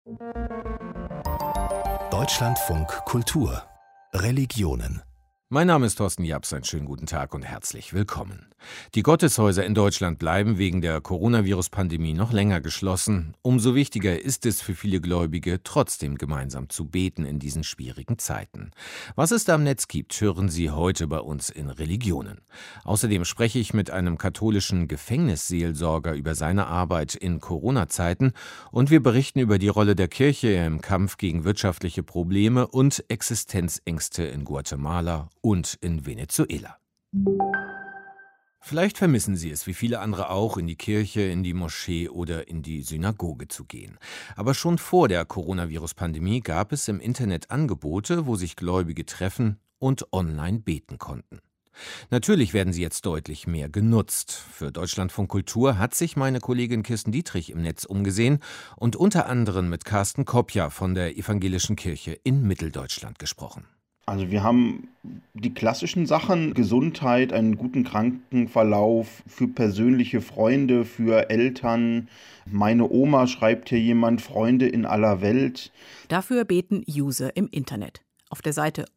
Deutschlandfunk Kultur Religionen. Mein Name ist Thorsten Japs, einen schönen guten Tag und herzlich willkommen. Die Gotteshäuser in Deutschland bleiben wegen der Coronavirus-Pandemie noch länger geschlossen. Umso wichtiger ist es für viele Gläubige, trotzdem gemeinsam zu beten in diesen schwierigen Zeiten. Was es da im Netz gibt, hören Sie heute bei uns in Religionen. Außerdem spreche ich mit einem katholischen Gefängnisseelsorger über seine Arbeit in Corona-Zeiten und wir berichten über die Rolle der Kirche im Kampf gegen wirtschaftliche Probleme und Existenzängste in Guatemala und in Venezuela. Vielleicht vermissen Sie es, wie viele andere auch, in die Kirche, in die Moschee oder in die Synagoge zu gehen. Aber schon vor der Coronavirus-Pandemie gab es im Internet Angebote, wo sich Gläubige treffen und online beten konnten. Natürlich werden sie jetzt deutlich mehr genutzt. Für Deutschlandfunk Kultur hat sich meine Kollegin Kirsten Dietrich im Netz umgesehen und unter anderem mit Carsten Kopja von der Evangelischen Kirche in Mitteldeutschland gesprochen. Also wir haben die klassischen Sachen, Gesundheit, einen guten Krankenverlauf, für persönliche Freunde, für Eltern. Meine Oma, schreibt hier jemand, Freunde in aller Welt. Dafür beten User im Internet. Auf der Seite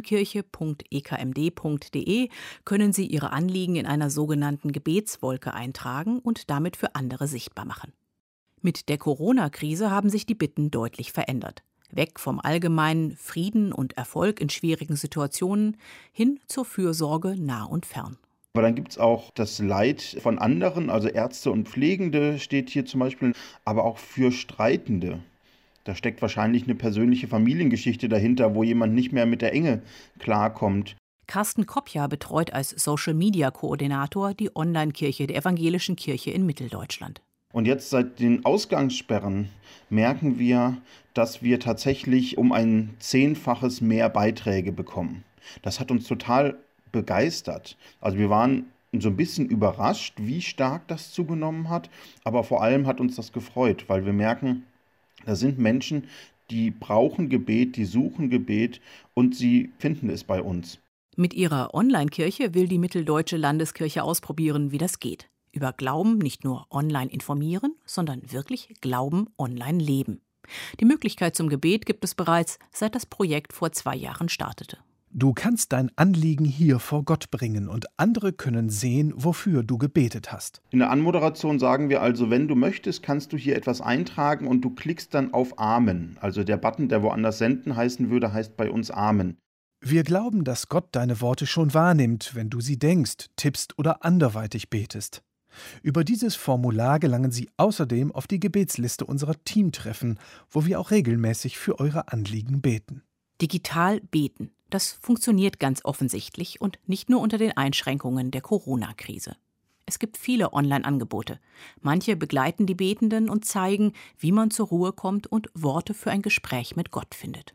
onlinekirche.ekmd.de können Sie Ihre Anliegen in einer sogenannten Gebetswolke eintragen und damit für andere sichtbar machen. Mit der Corona-Krise haben sich die Bitten deutlich verändert. Weg vom allgemeinen Frieden und Erfolg in schwierigen Situationen hin zur Fürsorge nah und fern. Aber dann gibt es auch das Leid von anderen, also Ärzte und Pflegende steht hier zum Beispiel, aber auch für Streitende. Da steckt wahrscheinlich eine persönliche Familiengeschichte dahinter, wo jemand nicht mehr mit der Enge klarkommt. Carsten Kopja betreut als Social-Media-Koordinator die Online-Kirche der Evangelischen Kirche in Mitteldeutschland. Und jetzt seit den Ausgangssperren merken wir, dass wir tatsächlich um ein 10-faches mehr Beiträge bekommen. Das hat uns total begeistert. Also wir waren so ein bisschen überrascht, wie stark das zugenommen hat. Aber vor allem hat uns das gefreut, weil wir merken, da sind Menschen, die brauchen Gebet, die suchen Gebet und sie finden es bei uns. Mit ihrer Online-Kirche will die Mitteldeutsche Landeskirche ausprobieren, wie das geht. Über Glauben nicht nur online informieren, sondern wirklich Glauben online leben. Die Möglichkeit zum Gebet gibt es bereits, seit das Projekt vor 2 Jahren startete. Du kannst dein Anliegen hier vor Gott bringen und andere können sehen, wofür du gebetet hast. In der Anmoderation sagen wir also, wenn du möchtest, kannst du hier etwas eintragen und du klickst dann auf Amen. Also der Button, der woanders senden heißen würde, heißt bei uns Amen. Wir glauben, dass Gott deine Worte schon wahrnimmt, wenn du sie denkst, tippst oder anderweitig betest. Über dieses Formular gelangen Sie außerdem auf die Gebetsliste unserer Teamtreffen, wo wir auch regelmäßig für eure Anliegen beten. Digital beten, das funktioniert ganz offensichtlich und nicht nur unter den Einschränkungen der Corona-Krise. Es gibt viele Online-Angebote. Manche begleiten die Betenden und zeigen, wie man zur Ruhe kommt und Worte für ein Gespräch mit Gott findet.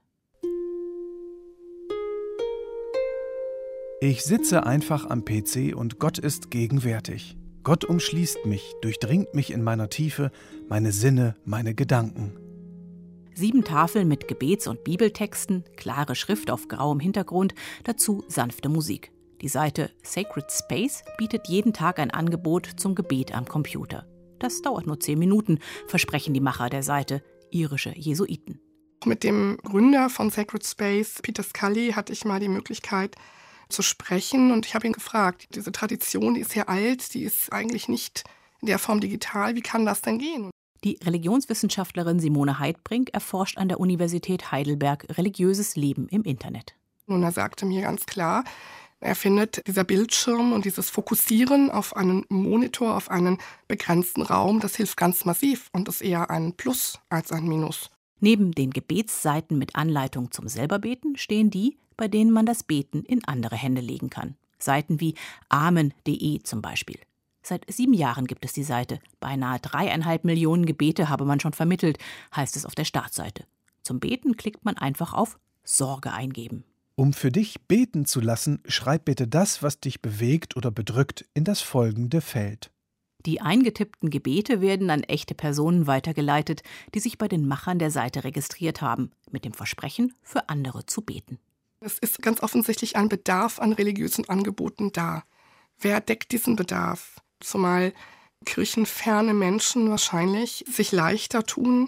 Ich sitze einfach am PC und Gott ist gegenwärtig. Gott umschließt mich, durchdringt mich in meiner Tiefe, meine Sinne, meine Gedanken. 7 Tafeln mit Gebets- und Bibeltexten, klare Schrift auf grauem Hintergrund, dazu sanfte Musik. Die Seite Sacred Space bietet jeden Tag ein Angebot zum Gebet am Computer. Das dauert nur 10 Minuten, versprechen die Macher der Seite, irische Jesuiten. Mit dem Gründer von Sacred Space, Peter Scully, hatte ich mal die Möglichkeit zu sprechen und ich habe ihn gefragt, diese Tradition, die ist ja alt, die ist eigentlich nicht in der Form digital, wie kann das denn gehen? Die Religionswissenschaftlerin Simone Heidbrink erforscht an der Universität Heidelberg religiöses Leben im Internet. Und er sagte mir ganz klar, er findet, dieser Bildschirm und dieses Fokussieren auf einen Monitor, auf einen begrenzten Raum, das hilft ganz massiv und ist eher ein Plus als ein Minus. Neben den Gebetsseiten mit Anleitung zum Selberbeten stehen die, bei denen man das Beten in andere Hände legen kann. Seiten wie amen.de zum Beispiel. Seit 7 Jahren gibt es die Seite. Beinahe 3,5 Millionen Gebete habe man schon vermittelt, heißt es auf der Startseite. Zum Beten klickt man einfach auf Sorge eingeben. Um für dich beten zu lassen, schreib bitte das, was dich bewegt oder bedrückt, in das folgende Feld. Die eingetippten Gebete werden an echte Personen weitergeleitet, die sich bei den Machern der Seite registriert haben, mit dem Versprechen, für andere zu beten. Es ist ganz offensichtlich ein Bedarf an religiösen Angeboten da. Wer deckt diesen Bedarf? Zumal kirchenferne Menschen wahrscheinlich sich leichter tun,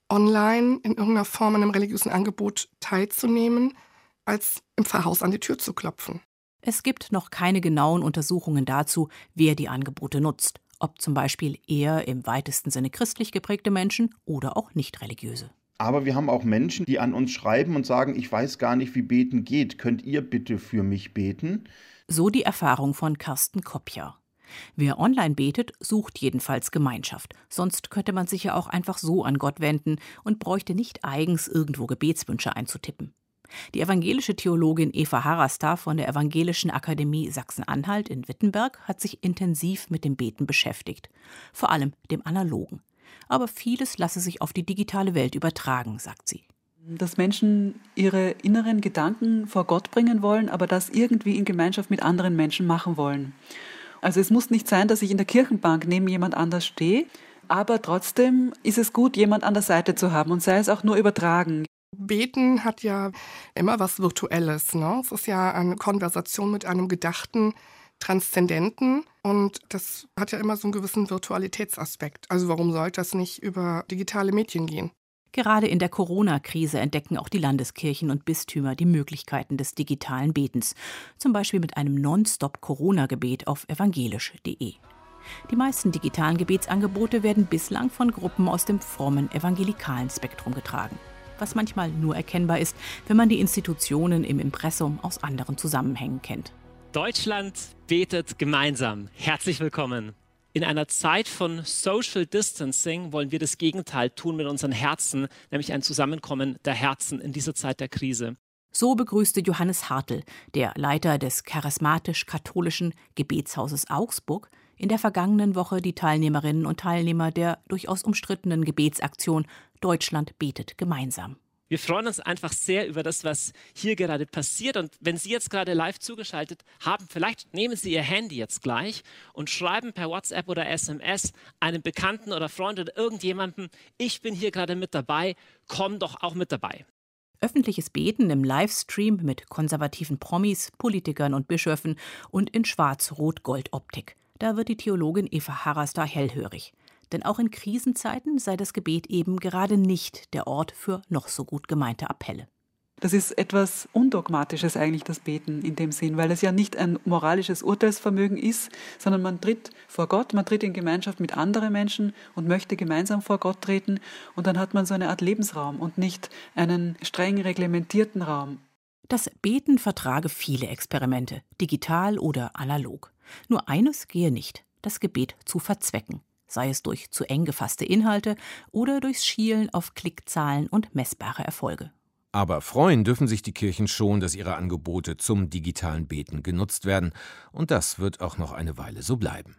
online in irgendeiner Form an einem religiösen Angebot teilzunehmen, als im Pfarrhaus an die Tür zu klopfen. Es gibt noch keine genauen Untersuchungen dazu, wer die Angebote nutzt, ob zum Beispiel eher im weitesten Sinne christlich geprägte Menschen oder auch nicht religiöse. Aber wir haben auch Menschen, die an uns schreiben und sagen, ich weiß gar nicht, wie beten geht. Könnt ihr bitte für mich beten? So die Erfahrung von Carsten Kopja. Wer online betet, sucht jedenfalls Gemeinschaft. Sonst könnte man sich ja auch einfach so an Gott wenden und bräuchte nicht eigens irgendwo Gebetswünsche einzutippen. Die evangelische Theologin Eva Harraster von der Evangelischen Akademie Sachsen-Anhalt in Wittenberg hat sich intensiv mit dem Beten beschäftigt. Vor allem dem Analogen. Aber vieles lasse sich auf die digitale Welt übertragen, sagt sie. Dass Menschen ihre inneren Gedanken vor Gott bringen wollen, aber das irgendwie in Gemeinschaft mit anderen Menschen machen wollen. Also es muss nicht sein, dass ich in der Kirchenbank neben jemand anders stehe, aber trotzdem ist es gut, jemand an der Seite zu haben und sei es auch nur übertragen. Beten hat ja immer was Virtuelles, ne? Es ist ja eine Konversation mit einem gedachten Transzendenten und das hat ja immer so einen gewissen Virtualitätsaspekt. Also warum sollte das nicht über digitale Medien gehen? Gerade in der Corona-Krise entdecken auch die Landeskirchen und Bistümer die Möglichkeiten des digitalen Betens, zum Beispiel mit einem Non-Stop-Corona-Gebet auf evangelisch.de. Die meisten digitalen Gebetsangebote werden bislang von Gruppen aus dem frommen evangelikalen Spektrum getragen, was manchmal nur erkennbar ist, wenn man die Institutionen im Impressum aus anderen Zusammenhängen kennt. Deutschland betet gemeinsam. Herzlich willkommen. In einer Zeit von Social Distancing wollen wir das Gegenteil tun mit unseren Herzen, nämlich ein Zusammenkommen der Herzen in dieser Zeit der Krise. So begrüßte Johannes Hartl, der Leiter des charismatisch-katholischen Gebetshauses Augsburg, in der vergangenen Woche die Teilnehmerinnen und Teilnehmer der durchaus umstrittenen Gebetsaktion Deutschland betet gemeinsam. Wir freuen uns einfach sehr über das, was hier gerade passiert. Und wenn Sie jetzt gerade live zugeschaltet haben, vielleicht nehmen Sie Ihr Handy jetzt gleich und schreiben per WhatsApp oder SMS einem Bekannten oder Freund oder irgendjemandem, ich bin hier gerade mit dabei, komm doch auch mit dabei. Öffentliches Beten im Livestream mit konservativen Promis, Politikern und Bischöfen und in Schwarz-Rot-Gold-Optik. Da wird die Theologin Eva Harraster hellhörig. Denn auch in Krisenzeiten sei das Gebet eben gerade nicht der Ort für noch so gut gemeinte Appelle. Das ist etwas Undogmatisches eigentlich, das Beten in dem Sinn, weil es ja nicht ein moralisches Urteilsvermögen ist, sondern man tritt vor Gott, man tritt in Gemeinschaft mit anderen Menschen und möchte gemeinsam vor Gott treten und dann hat man so eine Art Lebensraum und nicht einen streng reglementierten Raum. Das Beten vertrage viele Experimente, digital oder analog. Nur eines gehe nicht, das Gebet zu verzwecken. Sei es durch zu eng gefasste Inhalte oder durchs Schielen auf Klickzahlen und messbare Erfolge. Aber freuen dürfen sich die Kirchen schon, dass ihre Angebote zum digitalen Beten genutzt werden. Und das wird auch noch eine Weile so bleiben.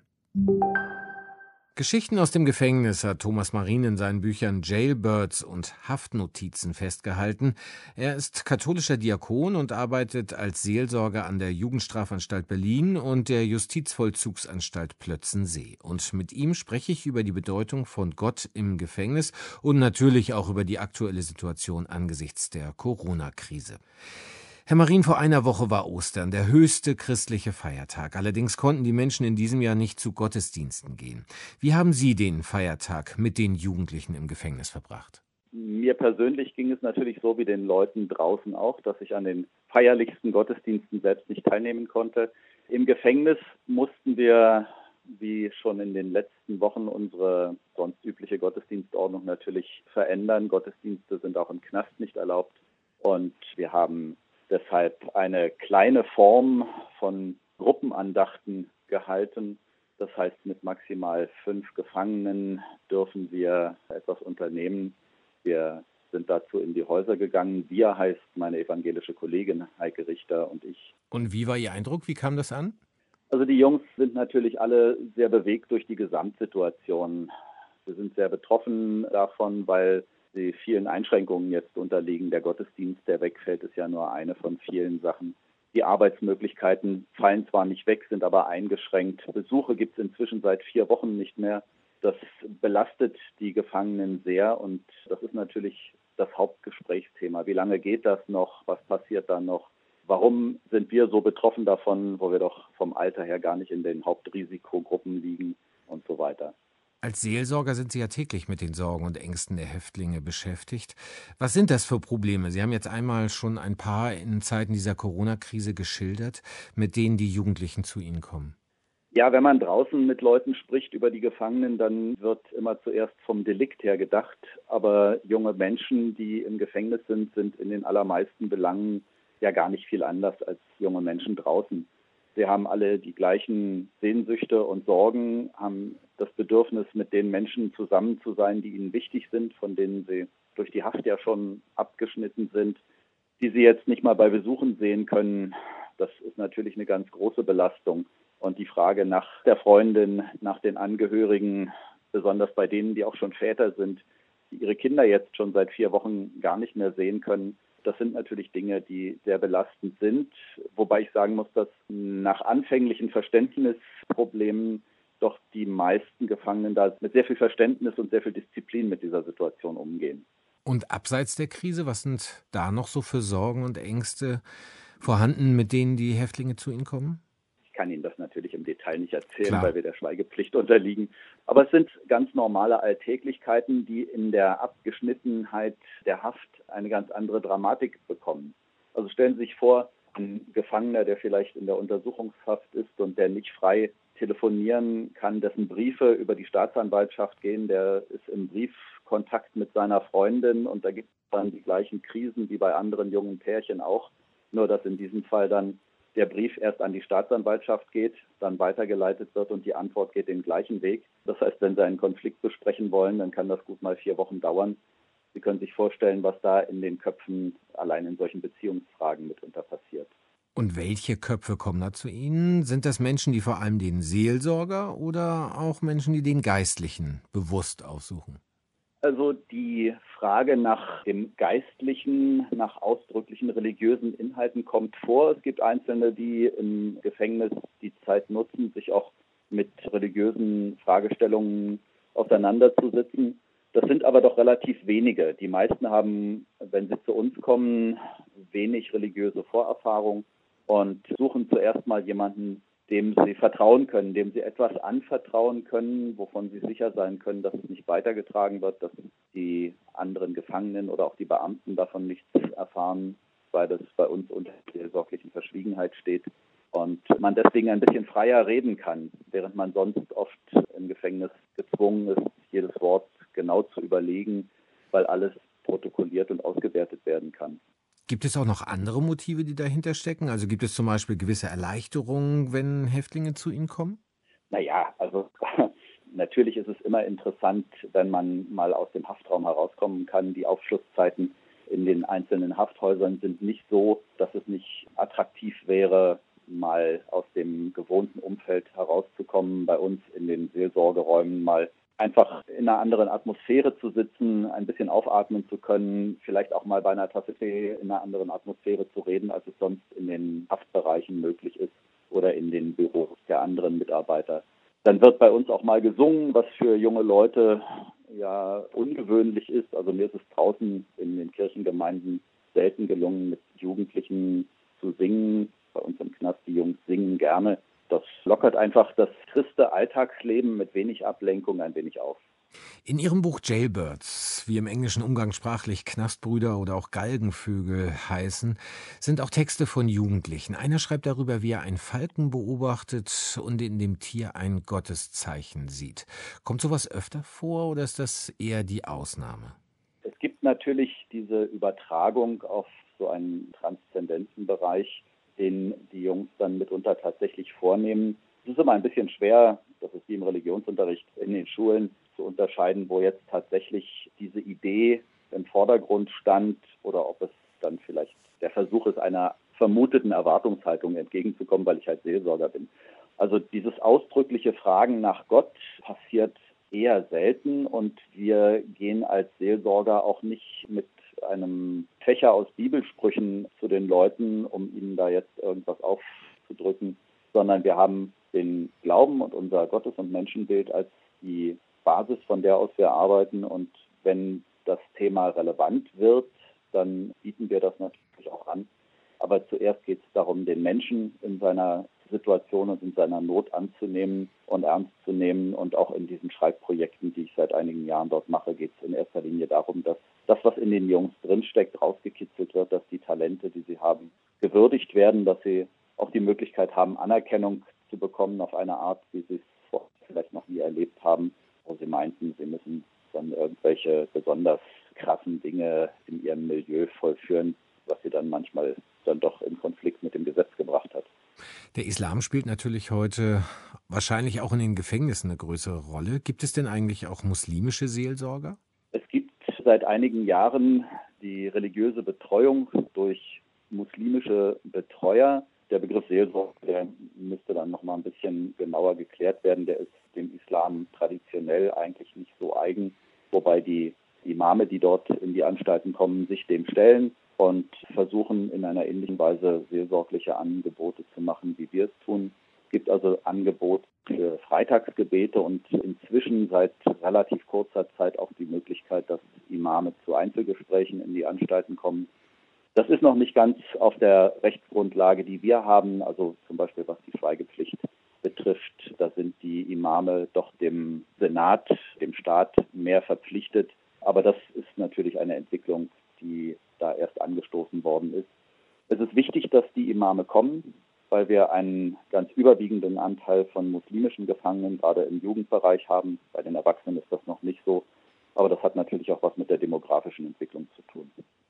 Geschichten aus dem Gefängnis hat Thomas Marin in seinen Büchern Jailbirds und Haftnotizen festgehalten. Er ist katholischer Diakon und arbeitet als Seelsorger an der Jugendstrafanstalt Berlin und der Justizvollzugsanstalt Plötzensee. Und mit ihm spreche ich über die Bedeutung von Gott im Gefängnis und natürlich auch über die aktuelle Situation angesichts der Corona-Krise. Herr Marin, vor einer Woche war Ostern, der höchste christliche Feiertag. Allerdings konnten die Menschen in diesem Jahr nicht zu Gottesdiensten gehen. Wie haben Sie den Feiertag mit den Jugendlichen im Gefängnis verbracht? Mir persönlich ging es natürlich so wie den Leuten draußen auch, dass ich an den feierlichsten Gottesdiensten selbst nicht teilnehmen konnte. Im Gefängnis mussten wir, wie schon in den letzten Wochen, unsere sonst übliche Gottesdienstordnung natürlich verändern. Gottesdienste sind auch im Knast nicht erlaubt und wir haben deshalb eine kleine Form von Gruppenandachten gehalten. Das heißt, mit maximal 5 Gefangenen dürfen wir etwas unternehmen. Wir sind dazu in die Häuser gegangen. Wir heißt meine evangelische Kollegin Heike Richter und ich. Und wie war Ihr Eindruck? Wie kam das an? Also die Jungs sind natürlich alle sehr bewegt durch die Gesamtsituation. Wir sind sehr betroffen davon, weil die vielen Einschränkungen jetzt unterliegen. Der Gottesdienst, der wegfällt, ist ja nur eine von vielen Sachen. Die Arbeitsmöglichkeiten fallen zwar nicht weg, sind aber eingeschränkt. Besuche gibt es inzwischen seit 4 Wochen nicht mehr. Das belastet die Gefangenen sehr und das ist natürlich das Hauptgesprächsthema. Wie lange geht das noch? Was passiert da noch? Warum sind wir so betroffen davon, wo wir doch vom Alter her gar nicht in den Hauptrisikogruppen liegen und so weiter? Als Seelsorger sind Sie ja täglich mit den Sorgen und Ängsten der Häftlinge beschäftigt. Was sind das für Probleme? Sie haben jetzt einmal schon ein paar in Zeiten dieser Corona-Krise geschildert, mit denen die Jugendlichen zu Ihnen kommen. Ja, wenn man draußen mit Leuten spricht über die Gefangenen, dann wird immer zuerst vom Delikt her gedacht. Aber junge Menschen, die im Gefängnis sind in den allermeisten Belangen ja gar nicht viel anders als junge Menschen draußen. Sie haben alle die gleichen Sehnsüchte und Sorgen, haben das Bedürfnis, mit den Menschen zusammen zu sein, die ihnen wichtig sind, von denen sie durch die Haft ja schon abgeschnitten sind, die sie jetzt nicht mal bei Besuchen sehen können. Das ist natürlich eine ganz große Belastung. Und die Frage nach der Freundin, nach den Angehörigen, besonders bei denen, die auch schon Väter sind, die ihre Kinder jetzt schon seit 4 Wochen gar nicht mehr sehen können, das sind natürlich Dinge, die sehr belastend sind. Wobei ich sagen muss, dass nach anfänglichen Verständnisproblemen doch die meisten Gefangenen da mit sehr viel Verständnis und sehr viel Disziplin mit dieser Situation umgehen. Und abseits der Krise, was sind da noch so für Sorgen und Ängste vorhanden, mit denen die Häftlinge zu Ihnen kommen? Ich kann Ihnen das natürlich im Detail nicht erzählen, Klar, weil wir der Schweigepflicht unterliegen. Aber es sind ganz normale Alltäglichkeiten, die in der Abgeschnittenheit der Haft eine ganz andere Dramatik bekommen. Also stellen Sie sich vor, ein Gefangener, der vielleicht in der Untersuchungshaft ist und der nicht frei telefonieren kann, dessen Briefe über die Staatsanwaltschaft gehen, der ist im Briefkontakt mit seiner Freundin und da gibt es dann die gleichen Krisen wie bei anderen jungen Pärchen auch. Nur dass in diesem Fall dann der Brief erst an die Staatsanwaltschaft geht, dann weitergeleitet wird und die Antwort geht den gleichen Weg. Das heißt, wenn Sie einen Konflikt besprechen wollen, dann kann das gut mal 4 Wochen dauern. Sie können sich vorstellen, was da in den Köpfen allein in solchen Beziehungsfragen mitunter passiert. Und welche Köpfe kommen da zu Ihnen? Sind das Menschen, die vor allem den Seelsorger oder auch Menschen, die den Geistlichen bewusst aufsuchen? Also die Frage nach dem Geistlichen, nach ausdrücklichen religiösen Inhalten kommt vor. Es gibt Einzelne, die im Gefängnis die Zeit nutzen, sich auch mit religiösen Fragestellungen auseinanderzusetzen. Das sind aber doch relativ wenige. Die meisten haben, wenn sie zu uns kommen, wenig religiöse Vorerfahrung und suchen zuerst mal jemanden, dem sie vertrauen können, dem sie etwas anvertrauen können, wovon sie sicher sein können, dass es nicht weitergetragen wird, dass die anderen Gefangenen oder auch die Beamten davon nichts erfahren, weil das bei uns unter der sorglichen Verschwiegenheit steht und man deswegen ein bisschen freier reden kann, während man sonst oft im Gefängnis gezwungen ist, jedes Wort genau zu überlegen, weil alles protokolliert und ausgewertet werden kann. Gibt es auch noch andere Motive, die dahinter stecken? Also gibt es zum Beispiel gewisse Erleichterungen, wenn Häftlinge zu Ihnen kommen? Naja, also natürlich ist es immer interessant, wenn man mal aus dem Haftraum herauskommen kann. Die Aufschlusszeiten in den einzelnen Hafthäusern sind nicht so, dass es nicht attraktiv wäre, mal aus dem gewohnten Umfeld herauszukommen, bei uns in den Seelsorgeräumen mal einfach in einer anderen Atmosphäre zu sitzen, ein bisschen aufatmen zu können, vielleicht auch mal bei einer Tasse Tee in einer anderen Atmosphäre zu reden, als es sonst in den Haftbereichen möglich ist oder in den Büros der anderen Mitarbeiter. Dann wird bei uns auch mal gesungen, was für junge Leute ja ungewöhnlich ist. Also mir ist es draußen in den Kirchengemeinden selten gelungen, mit Jugendlichen zu singen. Bei uns im Knast, die Jungs singen gerne. Das lockert einfach das triste Alltagsleben mit wenig Ablenkung ein wenig auf. In Ihrem Buch Jailbirds, wie im Englischen umgangssprachlich Knastbrüder oder auch Galgenvögel heißen, sind auch Texte von Jugendlichen. Einer schreibt darüber, wie er einen Falken beobachtet und in dem Tier ein Gotteszeichen sieht. Kommt sowas öfter vor oder ist das eher die Ausnahme? Es gibt natürlich diese Übertragung auf so einen transzendenten Bereich, den die Jungs dann mitunter tatsächlich vornehmen. Es ist immer ein bisschen schwer, das ist wie im Religionsunterricht in den Schulen, zu unterscheiden, wo jetzt tatsächlich diese Idee im Vordergrund stand oder ob es dann vielleicht der Versuch ist, einer vermuteten Erwartungshaltung entgegenzukommen, weil ich halt Seelsorger bin. Also dieses ausdrückliche Fragen nach Gott passiert eher selten und wir gehen als Seelsorger auch nicht mit einem Fächer aus Bibelsprüchen zu den Leuten, um ihnen da jetzt irgendwas aufzudrücken, sondern wir haben den Glauben und unser Gottes- und Menschenbild als die Basis, von der aus wir arbeiten. Und wenn das Thema relevant wird, dann bieten wir das natürlich auch an. Aber zuerst geht es darum, den Menschen in seiner Situation und in seiner Not anzunehmen und ernst zu nehmen. Und auch in diesen Schreibprojekten, die ich seit einigen Jahren dort mache, geht es in erster Linie darum, dass das, was in den Jungs drinsteckt, rausgekitzelt wird, dass die Talente, die sie haben, gewürdigt werden, dass sie auch die Möglichkeit haben, Anerkennung zu bekommen auf eine Art, wie sie es vorher vielleicht noch nie erlebt haben, wo sie meinten, sie müssen dann irgendwelche besonders krassen Dinge in ihrem Milieu vollführen, was sie dann manchmal dann doch in Konflikt mit dem Gesetz gebracht hat. Der Islam spielt natürlich heute wahrscheinlich auch in den Gefängnissen eine größere Rolle. Gibt es denn eigentlich auch muslimische Seelsorger? Es gibt seit einigen Jahren die religiöse Betreuung durch muslimische Betreuer. Der Begriff Seelsorger, der müsste dann noch mal ein bisschen genauer geklärt werden. Der ist dem Islam traditionell eigentlich nicht so eigen, wobei die Imame, die dort in die Anstalten kommen, sich dem stellen und versuchen in einer ähnlichen Weise seelsorgliche Angebote zu machen, wie wir es tun. Es gibt also Angebote für Freitagsgebete und inzwischen seit relativ kurzer Zeit auch die Möglichkeit, dass Imame zu Einzelgesprächen in die Anstalten kommen. Das ist noch nicht ganz auf der Rechtsgrundlage, die wir haben, also zum Beispiel was die Schweigepflicht betrifft. Da sind die Imame doch dem Senat, dem Staat mehr verpflichtet. Aber das ist natürlich eine Entwicklung, die da erst angestoßen worden ist. Es ist wichtig, dass die Imame kommen, weil wir einen ganz überwiegenden Anteil von muslimischen Gefangenen gerade im Jugendbereich haben. Bei den Erwachsenen ist das noch nicht so. Aber das hat natürlich auch was mit der demografischen Entwicklung zu tun.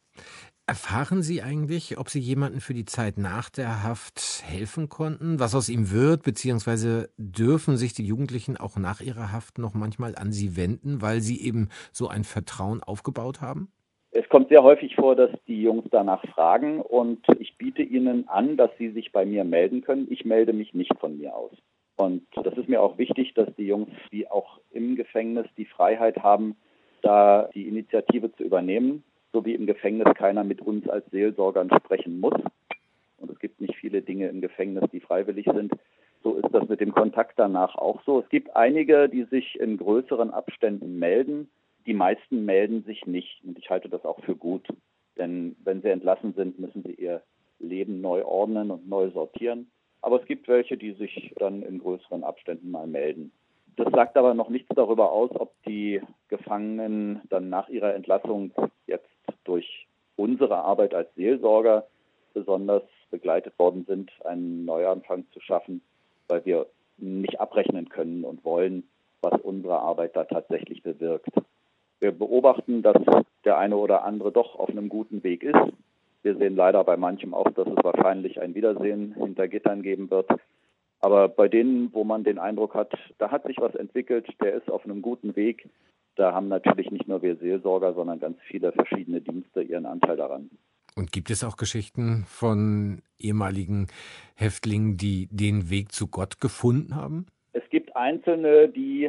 Erfahren Sie eigentlich, ob Sie jemanden für die Zeit nach der Haft helfen konnten, was aus ihm wird, beziehungsweise dürfen sich die Jugendlichen auch nach ihrer Haft noch manchmal an Sie wenden, weil sie eben so ein Vertrauen aufgebaut haben? Es kommt sehr häufig vor, dass die Jungs danach fragen und ich biete ihnen an, dass sie sich bei mir melden können. Ich melde mich nicht von mir aus. Und das ist mir auch wichtig, dass die Jungs, die auch im Gefängnis die Freiheit haben, da die Initiative zu übernehmen, so wie im Gefängnis keiner mit uns als Seelsorgern sprechen muss. Und es gibt nicht viele Dinge im Gefängnis, die freiwillig sind. So ist das mit dem Kontakt danach auch so. Es gibt einige, die sich in größeren Abständen melden. Die meisten melden sich nicht. Und ich halte das auch für gut. Denn wenn sie entlassen sind, müssen sie ihr Leben neu ordnen und neu sortieren. Aber es gibt welche, die sich dann in größeren Abständen mal melden. Das sagt aber noch nichts darüber aus, ob die Gefangenen dann nach ihrer Entlassung jetzt durch unsere Arbeit als Seelsorger besonders begleitet worden sind, einen Neuanfang zu schaffen, weil wir nicht abrechnen können und wollen, was unsere Arbeit da tatsächlich bewirkt. Wir beobachten, dass der eine oder andere doch auf einem guten Weg ist. Wir sehen leider bei manchem auch, dass es wahrscheinlich ein Wiedersehen hinter Gittern geben wird. Aber bei denen, wo man den Eindruck hat, da hat sich was entwickelt, der ist auf einem guten Weg, da haben natürlich nicht nur wir Seelsorger, sondern ganz viele verschiedene Dienste ihren Anteil daran. Und gibt es auch Geschichten von ehemaligen Häftlingen, die den Weg zu Gott gefunden haben? Es gibt Einzelne, die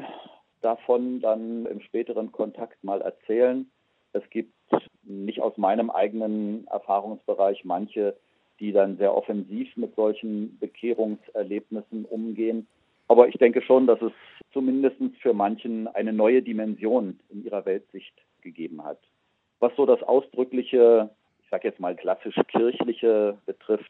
davon dann im späteren Kontakt mal erzählen. Es gibt nicht aus meinem eigenen Erfahrungsbereich manche, die dann sehr offensiv mit solchen Bekehrungserlebnissen umgehen. Aber ich denke schon, dass es zumindest für manchen eine neue Dimension in ihrer Weltsicht gegeben hat. Was so das ausdrückliche, ich sage jetzt mal klassisch kirchliche betrifft,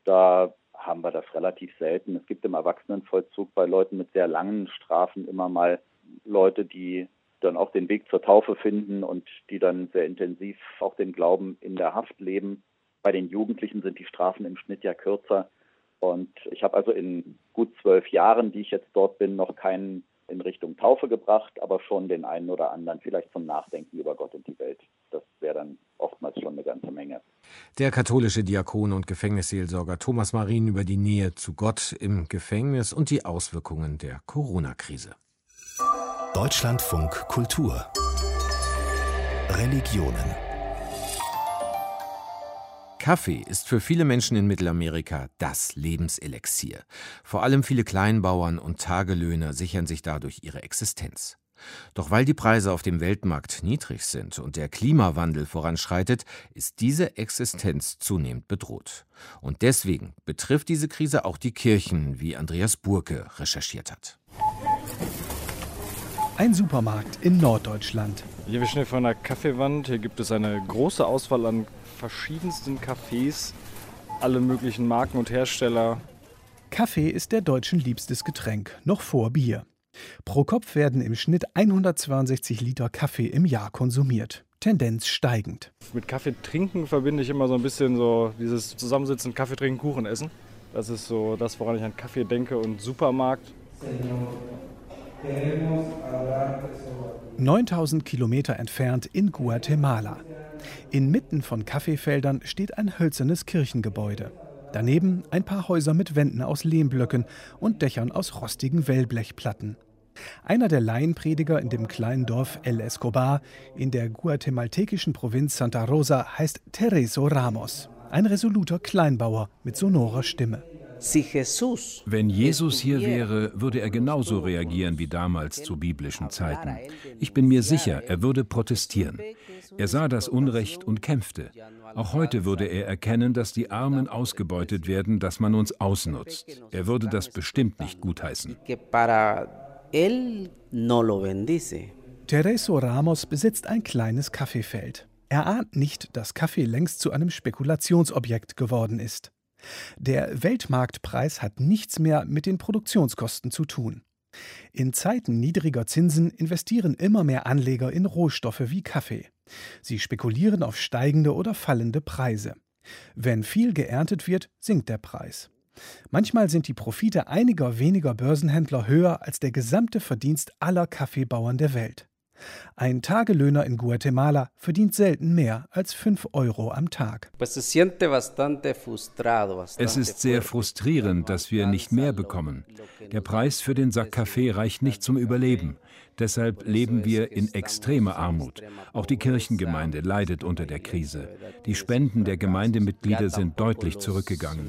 da haben wir das relativ selten. Es gibt im Erwachsenenvollzug bei Leuten mit sehr langen Strafen immer mal Leute, die dann auch den Weg zur Taufe finden und die dann sehr intensiv auch den Glauben in der Haft leben. Bei den Jugendlichen sind die Strafen im Schnitt ja kürzer. Und ich habe also in gut 12 Jahren, die ich jetzt dort bin, noch keinen in Richtung Taufe gebracht, aber schon den einen oder anderen vielleicht zum Nachdenken über Gott und die Welt. Das wäre dann oftmals schon eine ganze Menge. Der katholische Diakon und Gefängnisseelsorger Thomas Marien über die Nähe zu Gott im Gefängnis und die Auswirkungen der Corona-Krise. Deutschlandfunk Kultur Religionen. Kaffee ist für viele Menschen in Mittelamerika das Lebenselixier. Vor allem viele Kleinbauern und Tagelöhner sichern sich dadurch ihre Existenz. Doch weil die Preise auf dem Weltmarkt niedrig sind und der Klimawandel voranschreitet, ist diese Existenz zunehmend bedroht. Und deswegen betrifft diese Krise auch die Kirchen, wie Andreas Burke recherchiert hat. Ein Supermarkt in Norddeutschland. Hier stehen wir vor einer Kaffeewand. Hier gibt es eine große Auswahl an verschiedensten Cafés, alle möglichen Marken und Hersteller. Kaffee ist der Deutschen liebstes Getränk, noch vor Bier. Pro Kopf werden im Schnitt 162 Liter Kaffee im Jahr konsumiert. Tendenz steigend. Mit Kaffee trinken verbinde ich immer so ein bisschen so dieses Zusammensitzen, Kaffee trinken, Kuchen essen. Das ist so das, woran ich an Kaffee denke, und Supermarkt. 9000 Kilometer entfernt in Guatemala. Inmitten von Kaffeefeldern steht ein hölzernes Kirchengebäude. Daneben ein paar Häuser mit Wänden aus Lehmblöcken und Dächern aus rostigen Wellblechplatten. Einer der Laienprediger in dem kleinen Dorf El Escobar in der guatemaltekischen Provinz Santa Rosa heißt Tereso Ramos, ein resoluter Kleinbauer mit sonorer Stimme. Wenn Jesus hier wäre, würde er genauso reagieren wie damals zu biblischen Zeiten. Ich bin mir sicher, er würde protestieren. Er sah das Unrecht und kämpfte. Auch heute würde er erkennen, dass die Armen ausgebeutet werden, dass man uns ausnutzt. Er würde das bestimmt nicht gutheißen. Tereso Ramos besitzt ein kleines Kaffeefeld. Er ahnt nicht, dass Kaffee längst zu einem Spekulationsobjekt geworden ist. Der Weltmarktpreis hat nichts mehr mit den Produktionskosten zu tun. In Zeiten niedriger Zinsen investieren immer mehr Anleger in Rohstoffe wie Kaffee. Sie spekulieren auf steigende oder fallende Preise. Wenn viel geerntet wird, sinkt der Preis. Manchmal sind die Profite einiger weniger Börsenhändler höher als der gesamte Verdienst aller Kaffeebauern der Welt. Ein Tagelöhner in Guatemala verdient selten mehr als 5 Euro am Tag. Es ist sehr frustrierend, dass wir nicht mehr bekommen. Der Preis für den Sack Kaffee reicht nicht zum Überleben. Deshalb leben wir in extremer Armut. Auch die Kirchengemeinde leidet unter der Krise. Die Spenden der Gemeindemitglieder sind deutlich zurückgegangen.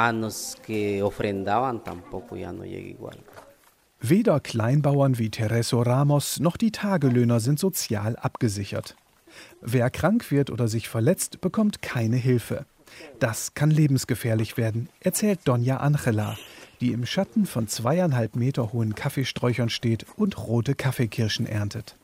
Weder Kleinbauern wie Tereso Ramos noch die Tagelöhner sind sozial abgesichert. Wer krank wird oder sich verletzt, bekommt keine Hilfe. Das kann lebensgefährlich werden, erzählt Doña Angela, die im Schatten von 2,5 Meter hohen Kaffeesträuchern steht und rote Kaffeekirschen erntet.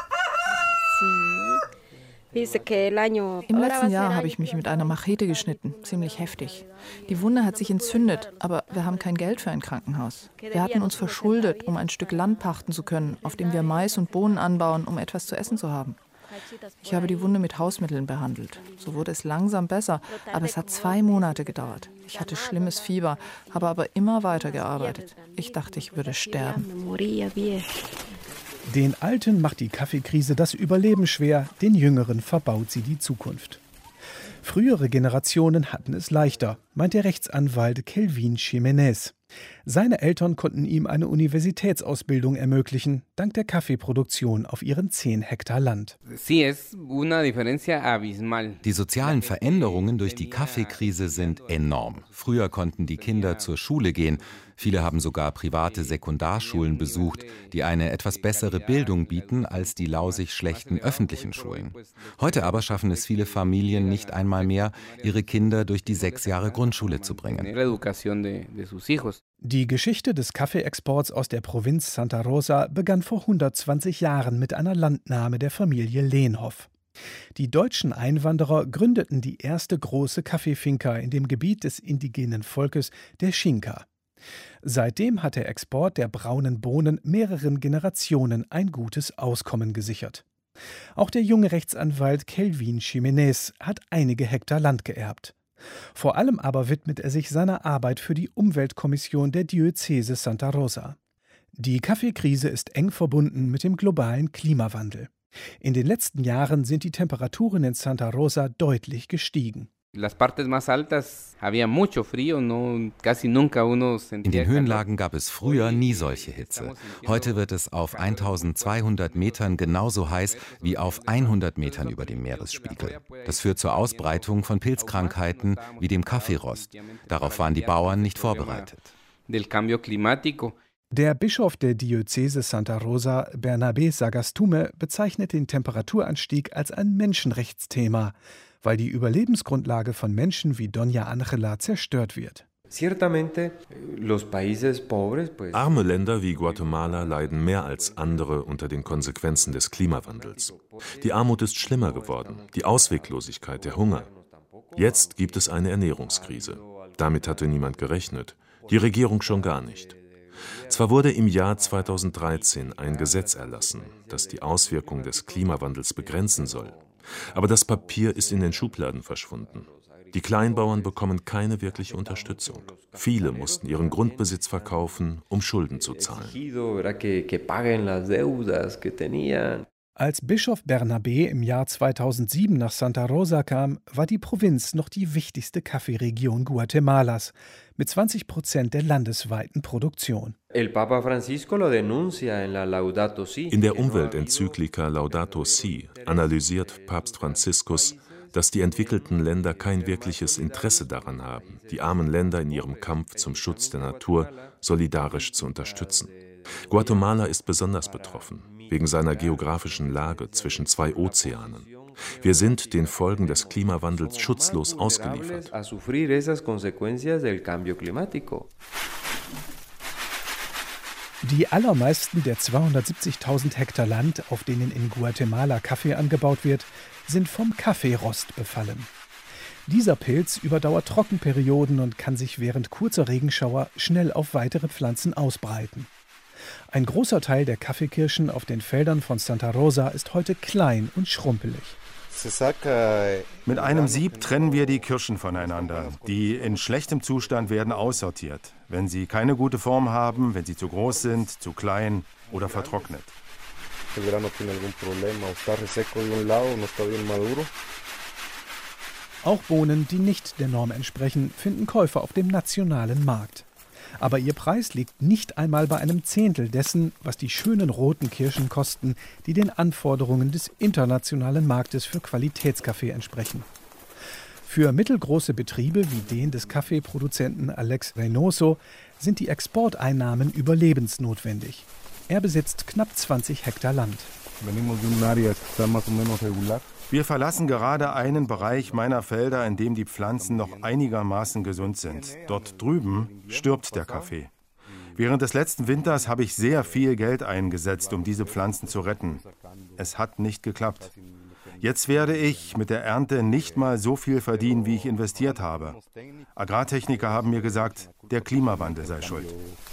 Im letzten Jahr habe ich mich mit einer Machete geschnitten, ziemlich heftig. Die Wunde hat sich entzündet, aber wir haben kein Geld für ein Krankenhaus. Wir hatten uns verschuldet, um ein Stück Land pachten zu können, auf dem wir Mais und Bohnen anbauen, um etwas zu essen zu haben. Ich habe die Wunde mit Hausmitteln behandelt. So wurde es langsam besser, aber es hat 2 Monate gedauert. Ich hatte schlimmes Fieber, habe aber immer weitergearbeitet. Ich dachte, ich würde sterben. Den Alten macht die Kaffeekrise das Überleben schwer, den Jüngeren verbaut sie die Zukunft. Frühere Generationen hatten es leichter, meint der Rechtsanwalt Kelvin Jiménez. Seine Eltern konnten ihm eine Universitätsausbildung ermöglichen, dank der Kaffeeproduktion auf ihren 10 Hektar Land. Die sozialen Veränderungen durch die Kaffeekrise sind enorm. Früher konnten die Kinder zur Schule gehen. Viele haben sogar private Sekundarschulen besucht, die eine etwas bessere Bildung bieten als die lausig schlechten öffentlichen Schulen. Heute aber schaffen es viele Familien nicht einmal mehr, ihre Kinder durch die 6 Jahre Grundschule zu bringen. Die Geschichte des Kaffeeexports aus der Provinz Santa Rosa begann vor 120 Jahren mit einer Landnahme der Familie Lehnhoff. Die deutschen Einwanderer gründeten die erste große Kaffeefinca in dem Gebiet des indigenen Volkes, der Xinca. Seitdem hat der Export der braunen Bohnen mehreren Generationen ein gutes Auskommen gesichert. Auch der junge Rechtsanwalt Kelvin Jiménez hat einige Hektar Land geerbt. Vor allem aber widmet er sich seiner Arbeit für die Umweltkommission der Diözese Santa Rosa. Die Kaffeekrise ist eng verbunden mit dem globalen Klimawandel. In den letzten Jahren sind die Temperaturen in Santa Rosa deutlich gestiegen. In den Höhenlagen gab es früher nie solche Hitze. Heute wird es auf 1200 Metern genauso heiß wie auf 100 Metern über dem Meeresspiegel. Das führt zur Ausbreitung von Pilzkrankheiten wie dem Kaffeerost. Darauf waren die Bauern nicht vorbereitet. Der Bischof der Diözese Santa Rosa, Bernabé Sagastume, bezeichnet den Temperaturanstieg als ein Menschenrechtsthema, weil die Überlebensgrundlage von Menschen wie Doña Angela zerstört wird. Arme Länder wie Guatemala leiden mehr als andere unter den Konsequenzen des Klimawandels. Die Armut ist schlimmer geworden, die Ausweglosigkeit, der Hunger. Jetzt gibt es eine Ernährungskrise. Damit hatte niemand gerechnet. Die Regierung schon gar nicht. Zwar wurde im Jahr 2013 ein Gesetz erlassen, das die Auswirkung des Klimawandels begrenzen soll, aber das Papier ist in den Schubladen verschwunden. Die Kleinbauern bekommen keine wirkliche Unterstützung. Viele mussten ihren Grundbesitz verkaufen, um Schulden zu zahlen. Als Bischof Bernabé im Jahr 2007 nach Santa Rosa kam, war die Provinz noch die wichtigste Kaffeeregion Guatemalas mit 20% der landesweiten Produktion. In der Umweltenzyklika Laudato Si analysiert Papst Franziskus, dass die entwickelten Länder kein wirkliches Interesse daran haben, die armen Länder in ihrem Kampf zum Schutz der Natur solidarisch zu unterstützen. Guatemala ist besonders betroffen, wegen seiner geografischen Lage zwischen zwei Ozeanen. Wir sind den Folgen des Klimawandels schutzlos ausgeliefert. Die allermeisten der 270.000 Hektar Land, auf denen in Guatemala Kaffee angebaut wird, sind vom Kaffeerost befallen. Dieser Pilz überdauert Trockenperioden und kann sich während kurzer Regenschauer schnell auf weitere Pflanzen ausbreiten. Ein großer Teil der Kaffeekirschen auf den Feldern von Santa Rosa ist heute klein und schrumpelig. Mit einem Sieb trennen wir die Kirschen voneinander. Die in schlechtem Zustand werden aussortiert, wenn sie keine gute Form haben, wenn sie zu groß sind, zu klein oder vertrocknet. Auch Bohnen, die nicht der Norm entsprechen, finden Käufer auf dem nationalen Markt. Aber ihr Preis liegt nicht einmal bei einem Zehntel dessen, was die schönen roten Kirschen kosten, die den Anforderungen des internationalen Marktes für Qualitätskaffee entsprechen. Für mittelgroße Betriebe wie den des Kaffeeproduzenten Alex Reynoso sind die Exporteinnahmen überlebensnotwendig. Er besitzt knapp 20 Hektar Land. Wir verlassen gerade einen Bereich meiner Felder, in dem die Pflanzen noch einigermaßen gesund sind. Dort drüben stirbt der Kaffee. Während des letzten Winters habe ich sehr viel Geld eingesetzt, um diese Pflanzen zu retten. Es hat nicht geklappt. Jetzt werde ich mit der Ernte nicht mal so viel verdienen, wie ich investiert habe. Agrartechniker haben mir gesagt, der Klimawandel sei schuld.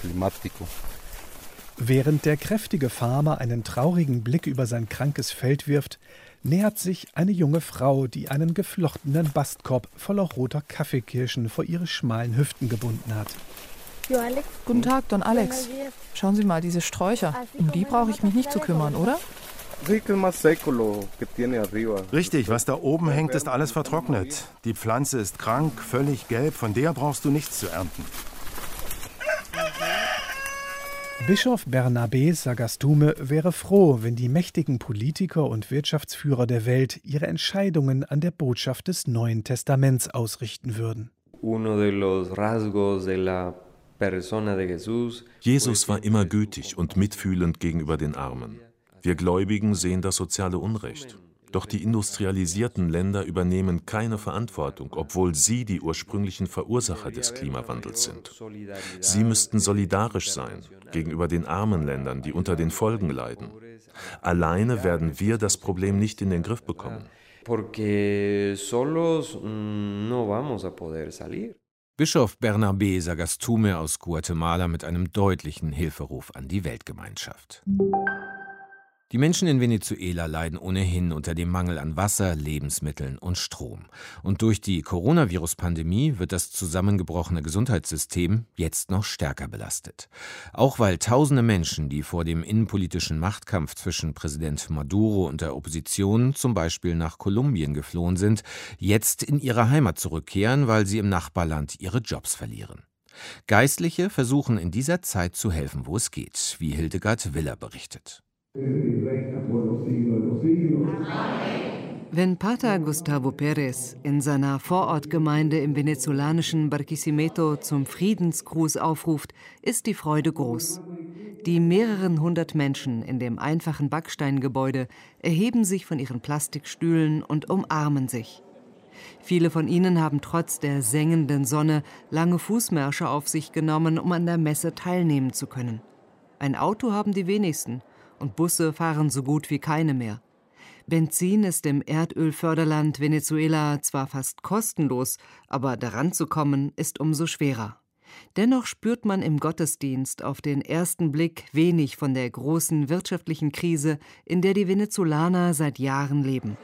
Während der kräftige Farmer einen traurigen Blick über sein krankes Feld wirft, nähert sich eine junge Frau, die einen geflochtenen Bastkorb voller roter Kaffeekirschen vor ihre schmalen Hüften gebunden hat. Guten Tag, Don Alex. Schauen Sie mal, diese Sträucher. Um die brauche ich mich nicht zu kümmern, oder? Richtig, was da oben hängt, ist alles vertrocknet. Die Pflanze ist krank, völlig gelb, von der brauchst du nichts zu ernten. Bischof Bernabé Sagastume wäre froh, wenn die mächtigen Politiker und Wirtschaftsführer der Welt ihre Entscheidungen an der Botschaft des Neuen Testaments ausrichten würden. Jesus war immer gütig und mitfühlend gegenüber den Armen. Wir Gläubigen sehen das soziale Unrecht. Doch die industrialisierten Länder übernehmen keine Verantwortung, obwohl sie die ursprünglichen Verursacher des Klimawandels sind. Sie müssten solidarisch sein gegenüber den armen Ländern, die unter den Folgen leiden. Alleine werden wir das Problem nicht in den Griff bekommen. Bischof Bernabé Sagastume aus Guatemala mit einem deutlichen Hilferuf an die Weltgemeinschaft. Die Menschen in Venezuela leiden ohnehin unter dem Mangel an Wasser, Lebensmitteln und Strom. Und durch die Coronavirus-Pandemie wird das zusammengebrochene Gesundheitssystem jetzt noch stärker belastet. Auch weil tausende Menschen, die vor dem innenpolitischen Machtkampf zwischen Präsident Maduro und der Opposition zum Beispiel nach Kolumbien geflohen sind, jetzt in ihre Heimat zurückkehren, weil sie im Nachbarland ihre Jobs verlieren. Geistliche versuchen in dieser Zeit zu helfen, wo es geht, wie Hildegard Willer berichtet. Wenn Pater Gustavo Pérez in seiner Vorortgemeinde im venezolanischen Barquisimeto zum Friedensgruß aufruft, ist die Freude groß. Die mehreren hundert Menschen in dem einfachen Backsteingebäude erheben sich von ihren Plastikstühlen und umarmen sich. Viele von ihnen haben trotz der sengenden Sonne lange Fußmärsche auf sich genommen, um an der Messe teilnehmen zu können. Ein Auto haben die wenigsten. Und Busse fahren so gut wie keine mehr. Benzin ist im Erdölförderland Venezuela zwar fast kostenlos, aber daran zu kommen ist umso schwerer. Dennoch spürt man im Gottesdienst auf den ersten Blick wenig von der großen wirtschaftlichen Krise, in der die Venezolaner seit Jahren leben.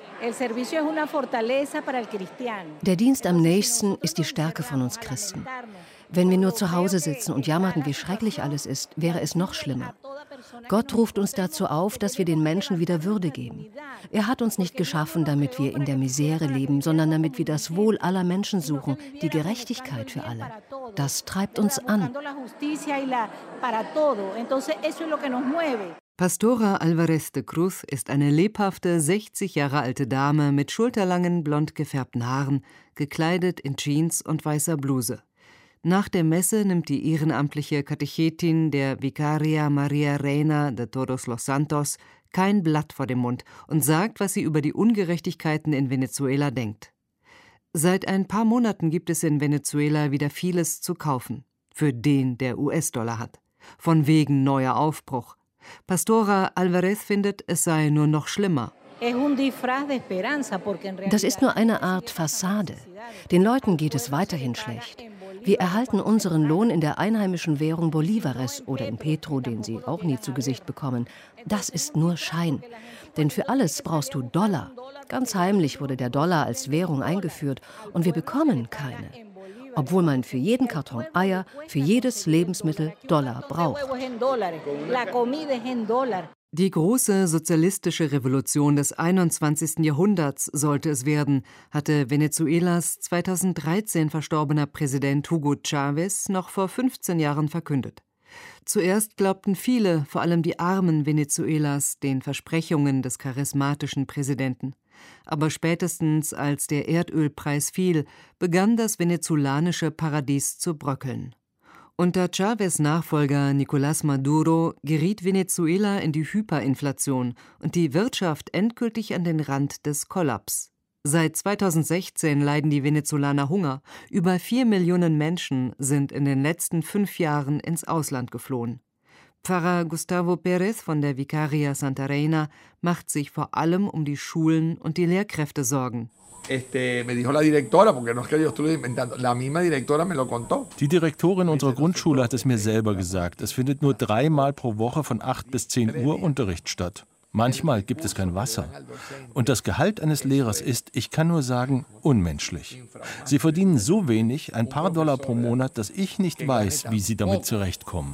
Der Dienst am Nächsten ist die Stärke von uns Christen. Wenn wir nur zu Hause sitzen und jammerten, wie schrecklich alles ist, wäre es noch schlimmer. Gott ruft uns dazu auf, dass wir den Menschen wieder Würde geben. Er hat uns nicht geschaffen, damit wir in der Misere leben, sondern damit wir das Wohl aller Menschen suchen, die Gerechtigkeit für alle. Das treibt uns an. Pastora Alvarez de Cruz ist eine lebhafte, 60 Jahre alte Dame mit schulterlangen, blond gefärbten Haaren, gekleidet in Jeans und weißer Bluse. Nach der Messe nimmt die ehrenamtliche Katechetin der Vicaria Maria Reina de Todos los Santos kein Blatt vor dem Mund und sagt, was sie über die Ungerechtigkeiten in Venezuela denkt. Seit ein paar Monaten gibt es in Venezuela wieder vieles zu kaufen, für den der US-Dollar hat. Von wegen neuer Aufbruch. Pastora Alvarez findet, es sei nur noch schlimmer. Das ist nur eine Art Fassade. Den Leuten geht es weiterhin schlecht. Wir erhalten unseren Lohn in der einheimischen Währung Bolívares oder in Petro, den sie auch nie zu Gesicht bekommen. Das ist nur Schein. Denn für alles brauchst du Dollar. Ganz heimlich wurde der Dollar als Währung eingeführt und wir bekommen keine. Obwohl man für jeden Karton Eier, für jedes Lebensmittel Dollar braucht. Die große sozialistische Revolution des 21. Jahrhunderts sollte es werden, hatte Venezuelas 2013 verstorbener Präsident Hugo Chávez noch vor 15 Jahren verkündet. Zuerst glaubten viele, vor allem die Armen Venezuelas, den Versprechungen des charismatischen Präsidenten. Aber spätestens als der Erdölpreis fiel, begann das venezolanische Paradies zu bröckeln. Unter Chávez' Nachfolger Nicolás Maduro geriet Venezuela in die Hyperinflation und die Wirtschaft endgültig an den Rand des Kollaps. Seit 2016 leiden die Venezolaner Hunger. Über 4 Millionen Menschen sind in den letzten 5 Jahren ins Ausland geflohen. Pfarrer Gustavo Pérez von der Vicaria Santa Reina macht sich vor allem um die Schulen und die Lehrkräfte Sorgen. Die Direktorin unserer Grundschule hat es mir selber gesagt. Es findet nur 3-mal pro Woche von 8 bis 10 Uhr Unterricht statt. Manchmal gibt es kein Wasser. Und das Gehalt eines Lehrers ist, ich kann nur sagen, unmenschlich. Sie verdienen so wenig, ein paar Dollar pro Monat, dass ich nicht weiß, wie sie damit zurechtkommen.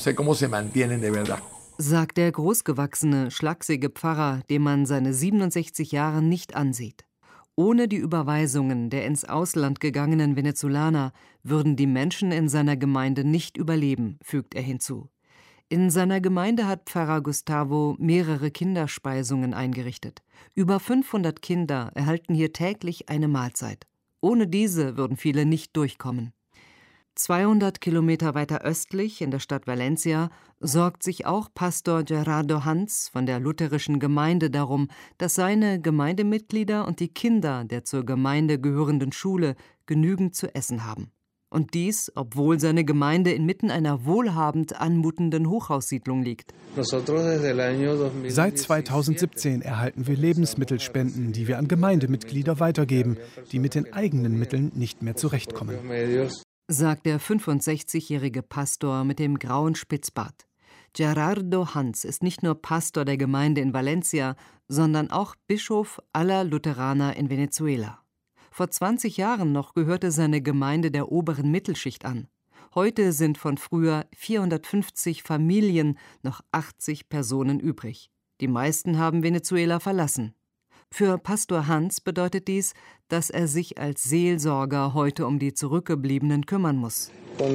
Sagt der großgewachsene, schlaksige Pfarrer, dem man seine 67 Jahre nicht ansieht. Ohne die Überweisungen der ins Ausland gegangenen Venezolaner würden die Menschen in seiner Gemeinde nicht überleben, fügt er hinzu. In seiner Gemeinde hat Pfarrer Gustavo mehrere Kinderspeisungen eingerichtet. Über 500 Kinder erhalten hier täglich eine Mahlzeit. Ohne diese würden viele nicht durchkommen. 200 Kilometer weiter östlich, in der Stadt Valencia, sorgt sich auch Pastor Gerardo Hans von der lutherischen Gemeinde darum, dass seine Gemeindemitglieder und die Kinder der zur Gemeinde gehörenden Schule genügend zu essen haben. Und dies, obwohl seine Gemeinde inmitten einer wohlhabend anmutenden Hochhaussiedlung liegt. Seit 2017 erhalten wir Lebensmittelspenden, die wir an Gemeindemitglieder weitergeben, die mit den eigenen Mitteln nicht mehr zurechtkommen. Sagt der 65-jährige Pastor mit dem grauen Spitzbart. Gerardo Hans ist nicht nur Pastor der Gemeinde in Valencia, sondern auch Bischof aller Lutheraner in Venezuela. Vor 20 Jahren noch gehörte seine Gemeinde der oberen Mittelschicht an. Heute sind von früher 450 Familien noch 80 Personen übrig. Die meisten haben Venezuela verlassen. Für Pastor Hans bedeutet dies, dass er sich als Seelsorger heute um die Zurückgebliebenen kümmern muss.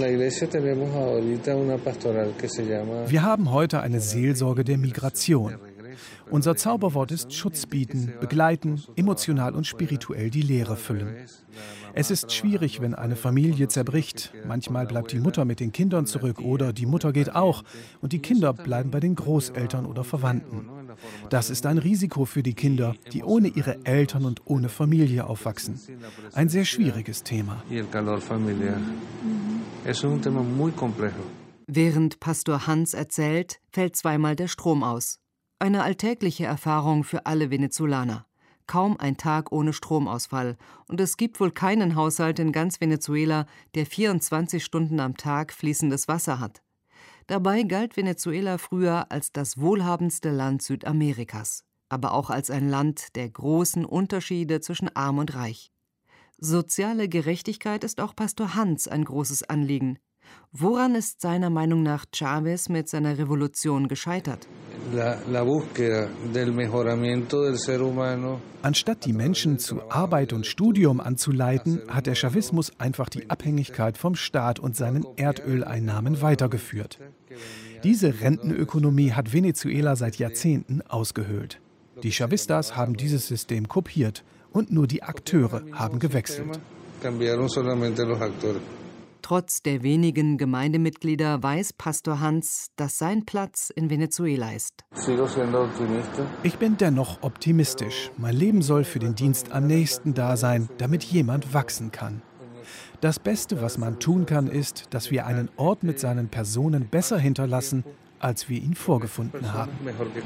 Wir haben heute eine Seelsorge der Migration. Unser Zauberwort ist Schutz bieten, begleiten, emotional und spirituell die Leere füllen. Es ist schwierig, wenn eine Familie zerbricht. Manchmal bleibt die Mutter mit den Kindern zurück oder die Mutter geht auch und die Kinder bleiben bei den Großeltern oder Verwandten. Das ist ein Risiko für die Kinder, die ohne ihre Eltern und ohne Familie aufwachsen. Ein sehr schwieriges Thema. Während Pastor Hans erzählt, fällt zweimal der Strom aus. Eine alltägliche Erfahrung für alle Venezolaner. Kaum ein Tag ohne Stromausfall. Und es gibt wohl keinen Haushalt in ganz Venezuela, der 24 Stunden am Tag fließendes Wasser hat. Dabei galt Venezuela früher als das wohlhabendste Land Südamerikas, aber auch als ein Land der großen Unterschiede zwischen Arm und Reich. Soziale Gerechtigkeit ist auch Pastor Hans ein großes Anliegen. Woran ist seiner Meinung nach Chávez mit seiner Revolution gescheitert? Anstatt die Menschen zu Arbeit und Studium anzuleiten, hat der Chavismus einfach die Abhängigkeit vom Staat und seinen Erdöleinnahmen weitergeführt. Diese Rentenökonomie hat Venezuela seit Jahrzehnten ausgehöhlt. Die Chavistas haben dieses System kopiert und nur die Akteure haben gewechselt. Trotz der wenigen Gemeindemitglieder weiß Pastor Hans, dass sein Platz in Venezuela ist. Ich bin dennoch optimistisch. Mein Leben soll für den Dienst am nächsten da sein, damit jemand wachsen kann. Das Beste, was man tun kann, ist, dass wir einen Ort mit seinen Personen besser hinterlassen, als wir ihn vorgefunden haben.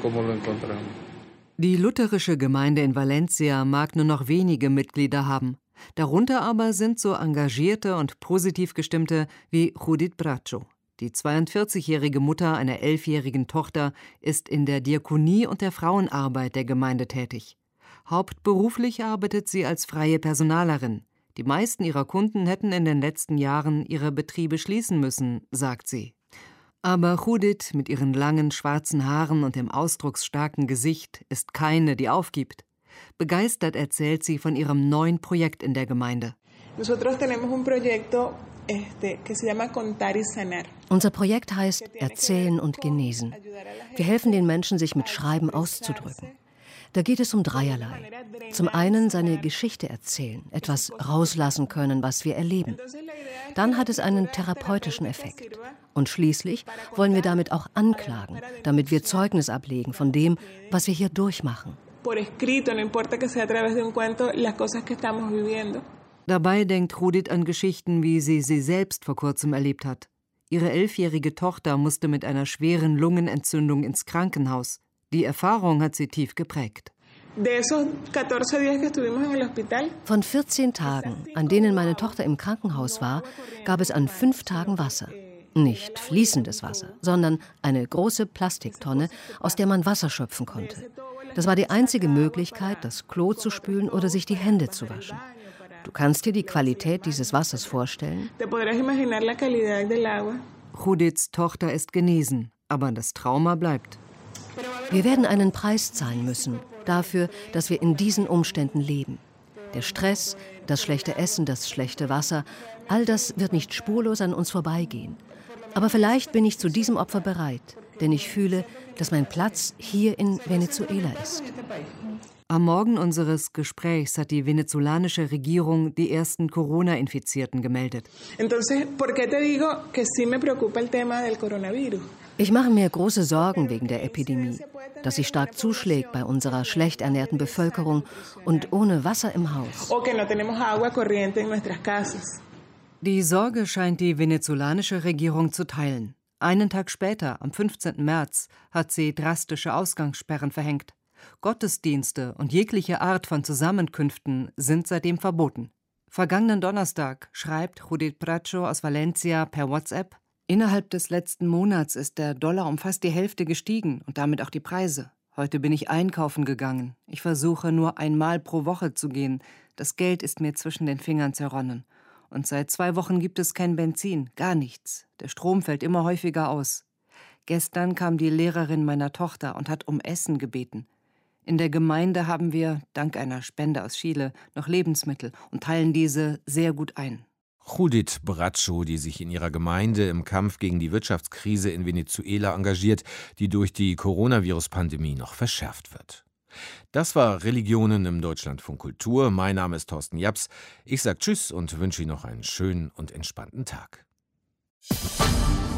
Die lutherische Gemeinde in Valencia mag nur noch wenige Mitglieder haben. Darunter aber sind so engagierte und positiv gestimmte wie Judith Bracho. Die 42-jährige Mutter einer 11-jährigen Tochter ist in der Diakonie und der Frauenarbeit der Gemeinde tätig. Hauptberuflich arbeitet sie als freie Personalerin. Die meisten ihrer Kunden hätten in den letzten Jahren ihre Betriebe schließen müssen, sagt sie. Aber Judith mit ihren langen schwarzen Haaren und dem ausdrucksstarken Gesicht ist keine, die aufgibt. Begeistert erzählt sie von ihrem neuen Projekt in der Gemeinde. Unser Projekt heißt Erzählen und Genesen. Wir helfen den Menschen, sich mit Schreiben auszudrücken. Da geht es um dreierlei. Zum einen seine Geschichte erzählen, etwas rauslassen können, was wir erleben. Dann hat es einen therapeutischen Effekt. Und schließlich wollen wir damit auch anklagen, damit wir Zeugnis ablegen von dem, was wir hier durchmachen. Dabei denkt Judith an Geschichten, wie sie selbst vor kurzem erlebt hat. Ihre 11-jährige Tochter musste mit einer schweren Lungenentzündung ins Krankenhaus. Die Erfahrung hat sie tief geprägt. Von 14 Tagen, an denen meine Tochter im Krankenhaus war, gab es an 5 Tagen Wasser. Nicht fließendes Wasser, sondern eine große Plastiktonne, aus der man Wasser schöpfen konnte. Das war die einzige Möglichkeit, das Klo zu spülen oder sich die Hände zu waschen. Du kannst dir die Qualität dieses Wassers vorstellen? Judiths Tochter ist genesen, aber das Trauma bleibt. Wir werden einen Preis zahlen müssen dafür, dass wir in diesen Umständen leben. Der Stress, das schlechte Essen, das schlechte Wasser, all das wird nicht spurlos an uns vorbeigehen. Aber vielleicht bin ich zu diesem Opfer bereit, denn ich fühle, dass mein Platz hier in Venezuela ist. Am Morgen unseres Gesprächs hat die venezolanische Regierung die ersten Corona-Infizierten gemeldet. Ich mache mir große Sorgen wegen der Epidemie, dass sie stark zuschlägt bei unserer schlecht ernährten Bevölkerung und ohne Wasser im Haus. Die Sorge scheint die venezolanische Regierung zu teilen. Einen Tag später, am 15. März, hat sie drastische Ausgangssperren verhängt. Gottesdienste und jegliche Art von Zusammenkünften sind seitdem verboten. Vergangenen Donnerstag schreibt Judith Bracho aus Valencia per WhatsApp: Innerhalb des letzten Monats ist der Dollar um fast die Hälfte gestiegen und damit auch die Preise. Heute bin ich einkaufen gegangen. Ich versuche nur einmal pro Woche zu gehen. Das Geld ist mir zwischen den Fingern zerronnen. Und seit 2 Wochen gibt es kein Benzin, gar nichts. Der Strom fällt immer häufiger aus. Gestern kam die Lehrerin meiner Tochter und hat um Essen gebeten. In der Gemeinde haben wir, dank einer Spende aus Chile, noch Lebensmittel und teilen diese sehr gut ein. Judith Bracho, die sich in ihrer Gemeinde im Kampf gegen die Wirtschaftskrise in Venezuela engagiert, die durch die Coronavirus-Pandemie noch verschärft wird. Das war Religionen im Deutschlandfunk Kultur. Mein Name ist Thorsten Japs. Ich sage Tschüss und wünsche Ihnen noch einen schönen und entspannten Tag.